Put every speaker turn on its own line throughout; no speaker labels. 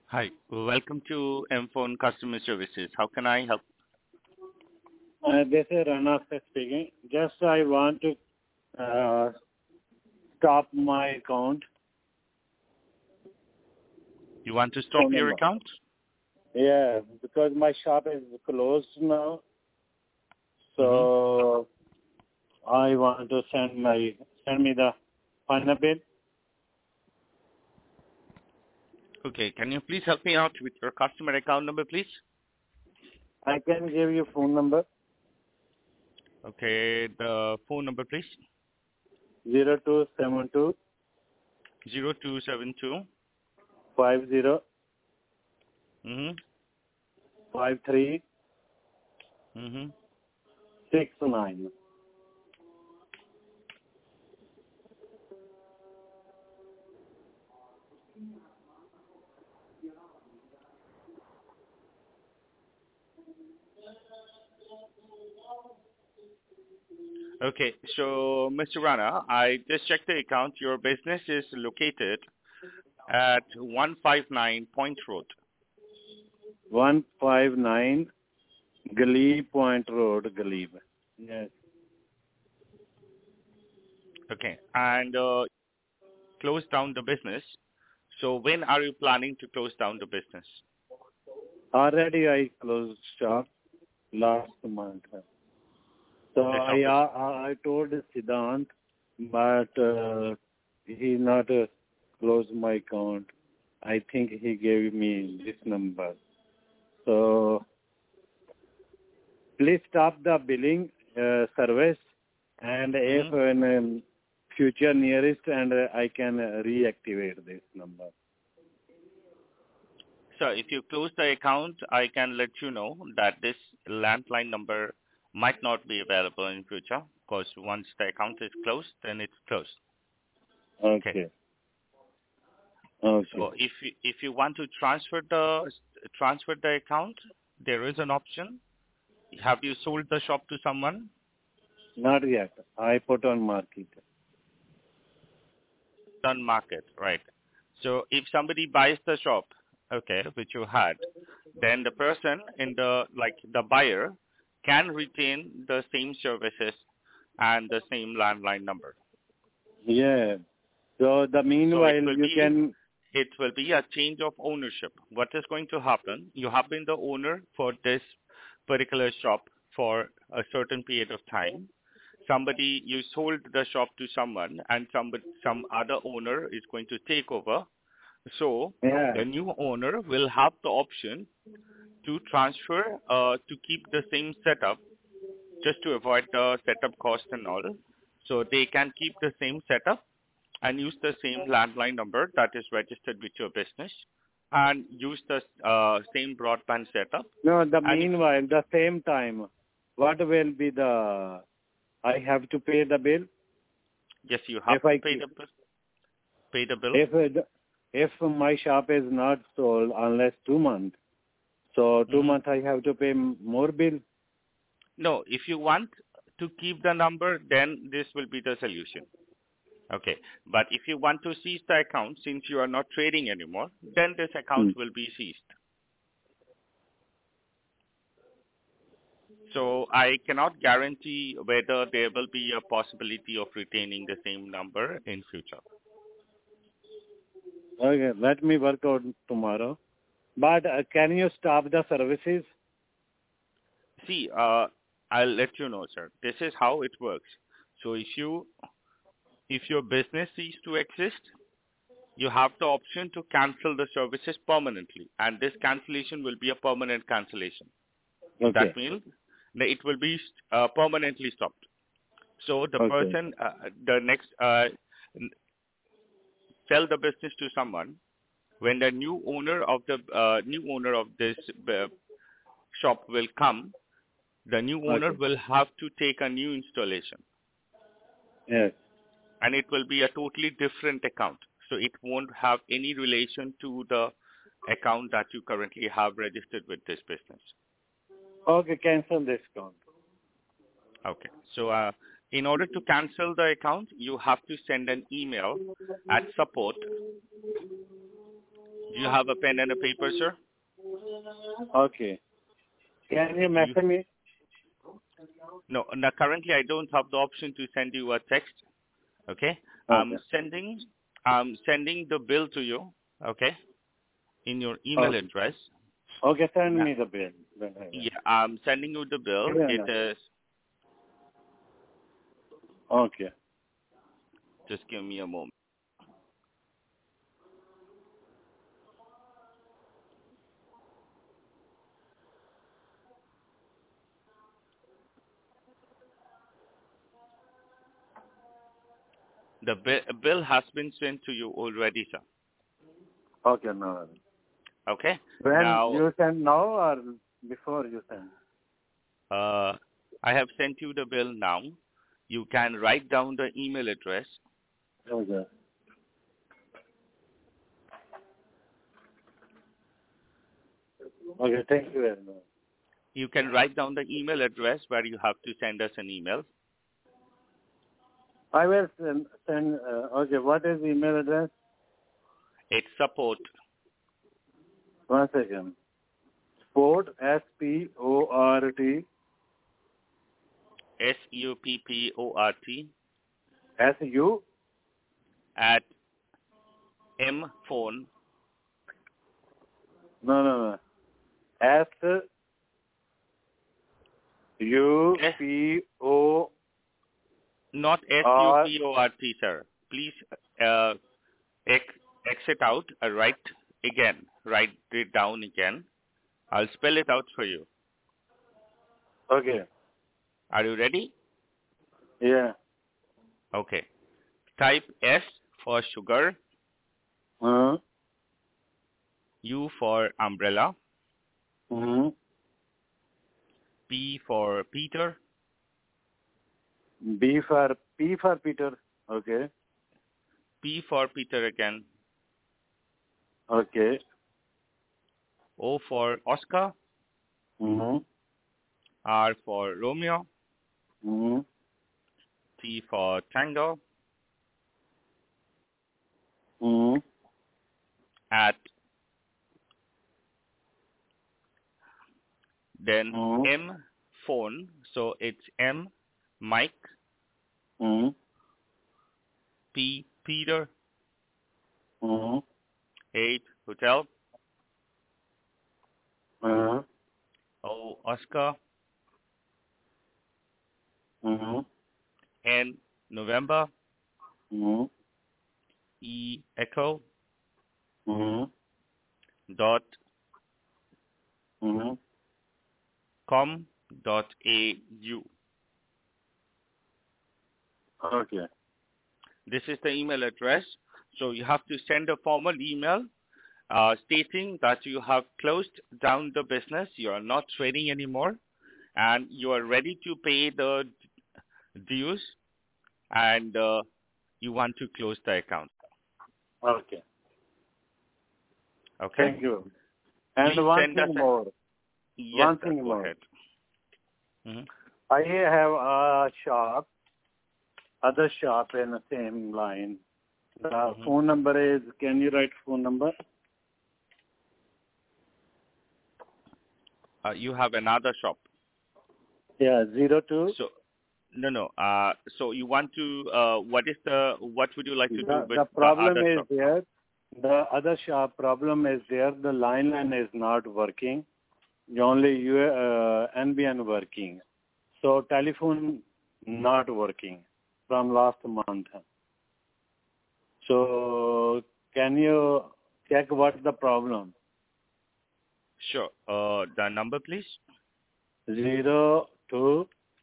Hi, welcome to M-Phone Customer Services. How can I help?
This is Rana speaking. Just I want to stop my account.
You want to stop
Phone
your
number.
account?
Yeah, because my shop is closed now. So I want to send me the final bill.
Okay, can you please help me out with your customer account number, please?
I can give you phone number
Okay, the phone number, please.
0272
0272
50
mm-hmm.
53
Mm-hmm.
69.
Okay, so Mr. Rana, I just checked the account. Your business is located at 159 Point Road.
159 Glebe Point Road, Glebe. Yes.
Okay, and close down the business. So when are you planning to close down the business?
Already I closed shop last month. So
The shop is
I told Siddhant, but he not closed my account. I think he gave me this number. So please stop the billing service, and if in future nearest, and I can reactivate this number.
So if you close the account, I can let you know that this landline number might not be available in future because once the account is closed, then it's closed. Okay.
Okay. Okay.
So if you want to transfer the account, there is an option. Have you sold the shop to someone?
Not yet. I put on market.
On market, right? So if somebody buys the shop, okay, which you had, then the person in the buyer can retain the same services and the same landline number.
Yeah. So the
So
meanwhile
it will be a change of ownership. What is going to happen? You have been the owner for this particular shop for a certain period of time. You sold the shop to someone, and some other owner is going to take over. So the new owner will have the option to transfer, to keep the same setup, just to avoid the setup cost and all. So they can keep the same setup and use the same landline number that is registered with your business and use the same broadband setup.
No,
And
meanwhile, the same time, what will be I have to pay the bill?
yes, you have to pay the bill.
If my shop is not sold unless 2 months, so 2 months I have to pay more bill?
No, if you want to keep the number, then this will be the solution. Okay. But if you want to seize the account, since you are not trading anymore, then this account will be seized. So I cannot guarantee whether there will be a possibility of retaining the same number in future.
Okay, let me work out tomorrow. But can you stop the services?
See, I'll let you know, sir. This is how it works. So if your business ceases to exist, you have the option to cancel the services permanently, and this cancellation will be a permanent cancellation.
Okay.
That means that it will be permanently stopped. So the person, sell the business to someone. When the new owner of this shop will come, the new owner will have to take a new installation.
Yes.
And it will be a totally different account. So it won't have any relation to the account that you currently have registered with this business.
Okay, cancel this account.
Okay. So in order to cancel the account, you have to send an email at support Do you have a pen and a paper, sir?
Okay. Can you message me?
No, now currently I don't have the option to send you a text. Okay.
Okay.
I'm sending the bill to you. Okay. In your email
Okay.
address.
Okay, send
Now,
me the bill.
yeah, I'm sending you the bill.
Yeah,
It is.
Okay.
Just give me a moment. The bill has been sent to you already, sir.
Okay, no.
Okay.
When
Now,
you send now or before you send?
I have sent you the bill now. You can write down the email address.
Okay. Okay, thank you very much.
You can write down the email address where you have to send us an email.
I will send okay, what is the email address?
It's support.
1 second. Sport, S-P-O-R-T,
SUPPORT
S-U,
at mphone.
no. S-U-P-O,
Not SUPORT, sir. Please exit out. Write again. Write it down again. I'll spell it out for you.
okay,
Are you ready?
yeah,
Okay. Type S for sugar, U for umbrella, P for Peter,
P for Peter, okay,
P for Peter again,
okay,
O for Oscar, R for Romeo, T for Tango, at then M phone. So it's M Mike, P Peter, 8 Hotel, O Oscar, N November, E Echo, dot com dot au.
okay,
This is the email address. So you have to send a formal email stating that you have closed down the business, you are not trading anymore, and you are ready to pay the dues, and you want to close the account.
okay.
Okay?
Thank you. And
Please
one
send us
thing more.
Yes,
One
sir,
thing
go
more.
ahead. Mhm.
I have a shop, other shop in the same line. The phone number is, can you write phone number?
You have another shop.
Yeah, 02.
So no. So you want to what would you like to do with
The problem
other
is
shop?
there. The other shop problem is there. The line is not working. Only NBN working. So telephone not working from last month. So can you check what's the problem?
Sure. The number, please.
02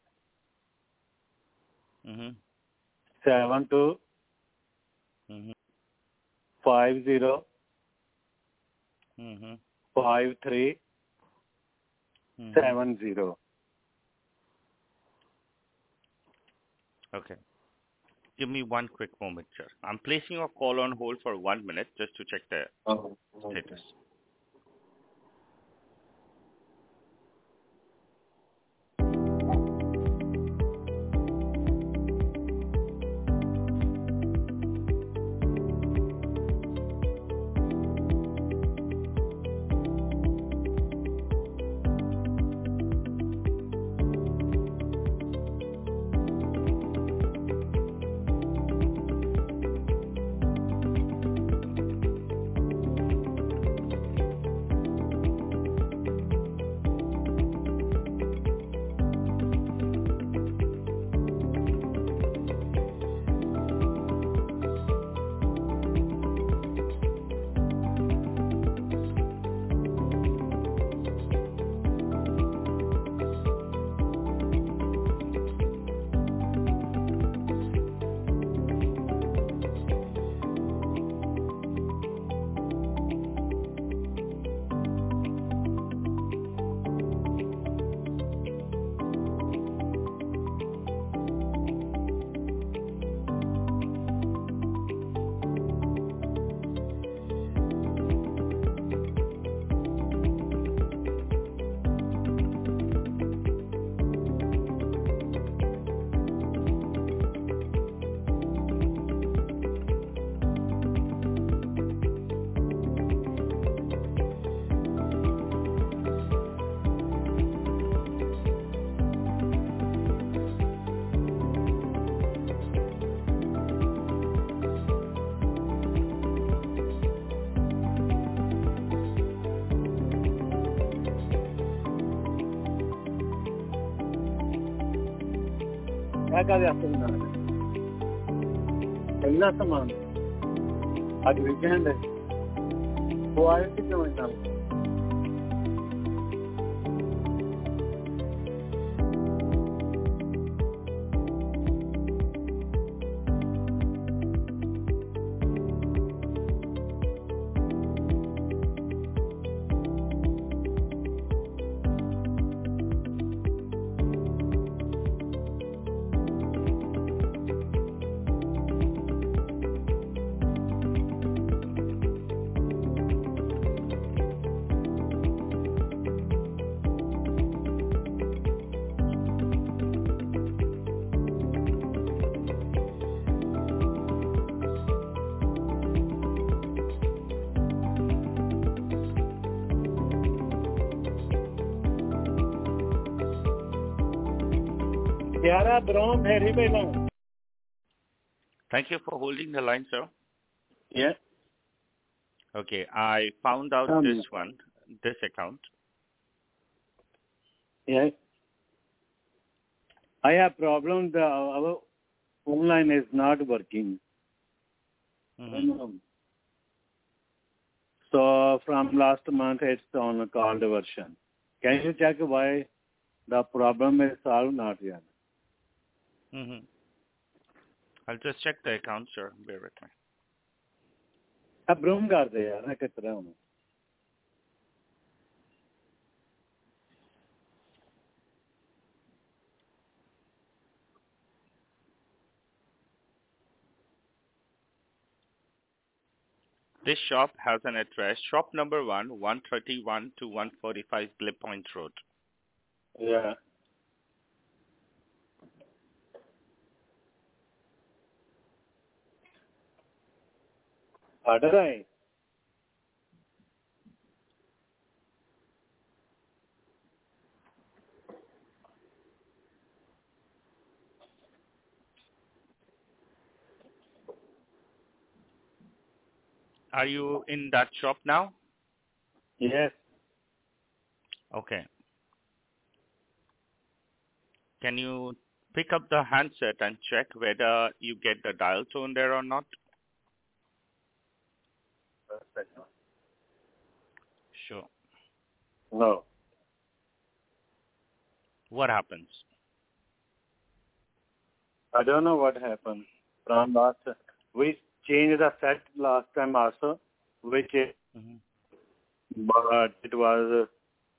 Mm-hmm.
72
Mm-hmm.
50
Mm-hmm.
53
Mm-hmm.
70.
Okay. Give me one quick moment, sir. I'm placing a call on hold for 1 minute just to check the
Oh,
status.
है का वास्ते बना रहे इतना सामान आज weekend है वो आए थे क्यों इतना यारा ब्रोम फेरी पे ना
Thank you for holding the line, sir.
yeah
Okay, I found out this account.
yeah I have problem our phone line is not working so from last month it's on a called version. Can you check why the problem is solved not yet?
I'll just check the account, sir. Bear with me.
अब vroom कर दे यार मैं किस तरह हूँ
This shop has an address, shop number 131 to 145 Glip Point Road.
yeah order है
Are you in that shop now?
yes
Okay. Can you pick up the handset and check whether you get the dial tone there or not? Sure.
no
What happens?
I don't know what happened from last we changed the set last time also which but it was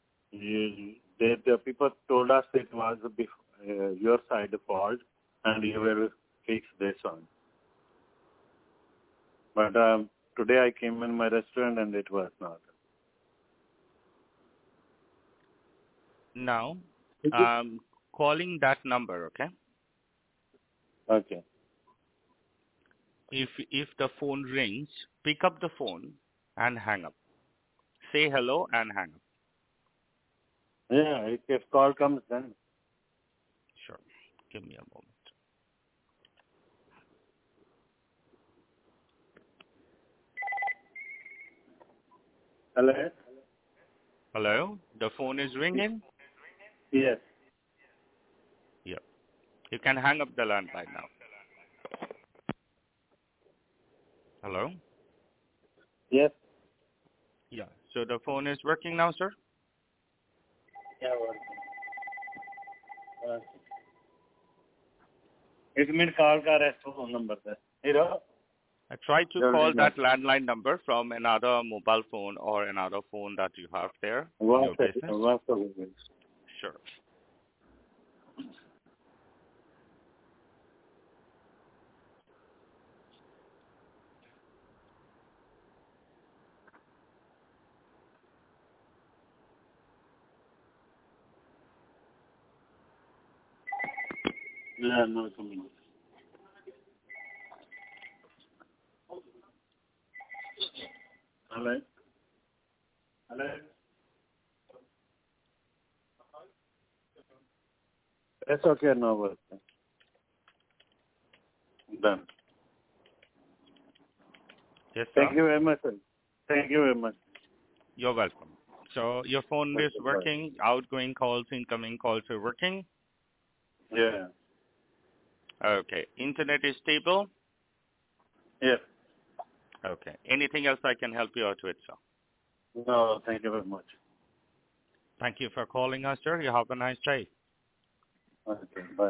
the people told us it was your side fault and you will fix this one but today I came in my restaurant and it was not.
Now, calling that number, okay?
Okay.
If the phone rings, pick up the phone and hang up. Say hello and hang up.
Yeah, if call comes then.
Sure. Give me a moment.
Hello?
Hello? The phone is ringing?
Yes.
Yeah. You can hang up the landline now. Hello?
Yes.
Yeah. So the phone is working now, sir?
Yeah, working. 1 minute call का rest phone number पे. Hero?
I tried to call that landline number from another mobile phone or another phone that you have there in your business. Sure.
Yeah, no coming. Hello? Hello? That's okay, no worries. Done.
Yes, sir.
Thank you very much, sir. Thank you very much.
You're welcome. So your phone is working, outgoing calls, incoming calls are working?
Yeah.
Okay. Internet is stable?
Yes.
Okay. Anything else I can help you out with, sir?
No, thank you very much.
Thank you for calling us, sir. You have a nice day.
Okay, bye.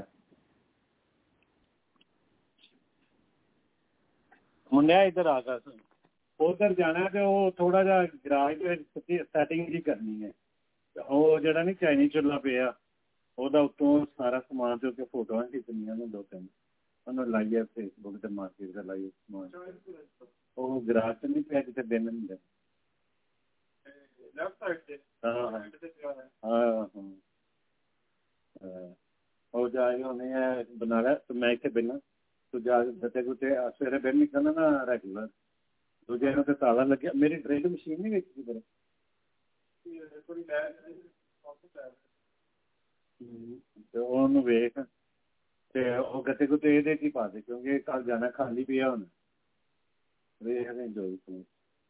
ਮੁੰਡਿਆ ਇੱਧਰ ਆ ਗਾ ਉਧਰ ਜਾਣਾ ਤੇ ਉਹ ਥੋੜਾ ਜਿਹਾ ਗਰਾਜ ਦੇ ਵਿੱਚ ਸੈਟਿੰਗ ਜੀ ਕਰਨੀ ਹੈ ਉਹ ਜਿਹੜਾ ਨਹੀਂ ਚਾਈਨੀਜ਼ ਚੁੱਲ੍ਹਾ ਪਿਆ ਉਹਦਾ ਉੱਤੋਂ ਸਾਰਾ ਸਮਾਨ ਤੇ ਫੋਟੋਆਂ ਖਿੱਚਣੀਆਂ ਨੇ 2-3 ਉਹਨੂੰ ਲਾਈਏ ਫੇਸਬੁੱਕ ਤੇ ਮਾਰਕੀਟ ਦਾ ਲਾਈਏ ਸਮਾਨ ਉਹ ਗਰਾਜ ਚ ਨਹੀਂ ਪਿਆ ਕਿਤੇ ਬਿਨ ਹੁੰਦੇ ਲੈਫਟ ਸਾਈਡ ਤੇ ਹਾਂ ਉਹ ਜਾ ਕੇ ਉਹਨੇ ਬਣਾ ਲਿਆ ਤੇ ਮੈਂ ਇੱਥੇ ਬਿਨਾਂ ਤੂੰ ਜਾ ਬੱਚੇ ਕੁੱਤੇ ਸਵੇਰੇ ਬਿਨ ਨਿਕਲਣਾ ਨਾ ਰੈਗੂਲਰ ਦੂਜੇ ਨੂੰ ਤੇ ਤਾਲਾ ਲੱਗਿਆ ਮੇਰੀ ਡਰਿਲ ਮਸ਼ੀਨ ਨਹੀਂ ਵੇਖੀ ਫਿਰ ਤੇ ਉਹਨੂੰ ਵੇਖ ਤੇ ਉਹ ਗੱਤੇ ਗੁੱਤੇ ਇਹਦੇ 'ਚ ਹੀ ਪਾ ਦੇ ਕਿਉਂਕਿ ਕੱਲ ਜਾਣਾ ਖਾਲੀ ਪਿਆ ਹੁਣ ਵੇਖਦੇ ਜੋ ਵੀ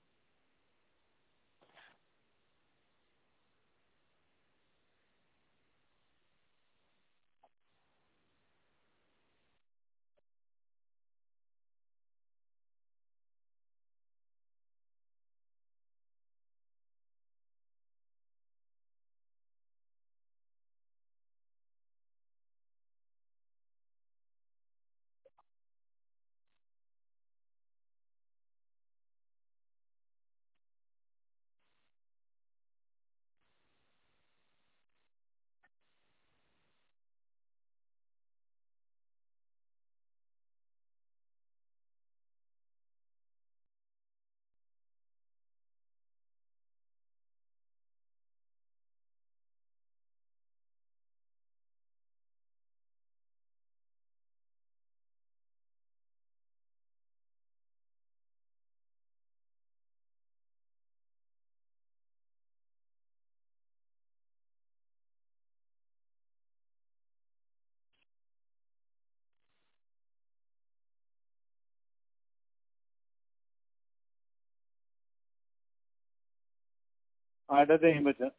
ਆਰਡਰ ਦੇ ਬੱਚਾ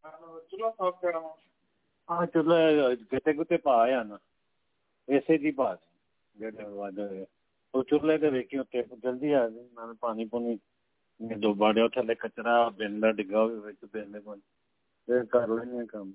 ਹਾਂ ਚਲੋ ਕਿਤੇ ਕਿਤੇ ਪਾ ਆ ਨਾ ਇਸੇ ਦੀ ਪਾ ਜਿਹੜੇ ਵਾਦ ਉਹ ਚੁੱਲ੍ਹੇ ਤੇ ਵੇਖੀ ਉੱਤੇ ਜਲਦੀ ਆ ਜਾਏ ਨਾਲ ਪਾਣੀ ਪੂਣੀ ਦੋ ਬਾੜਿਆ ਥੱਲੇ ਕਚਰਾ ਬਿੰਨ ਦਾ ਡਿੱਗਾ ਹੋਵੇ ਵਿੱਚ ਬਿੰਨ ਕੋਲ ਫਿਰ ਕਰ ਲੈਂਦੇ ਕੰਮ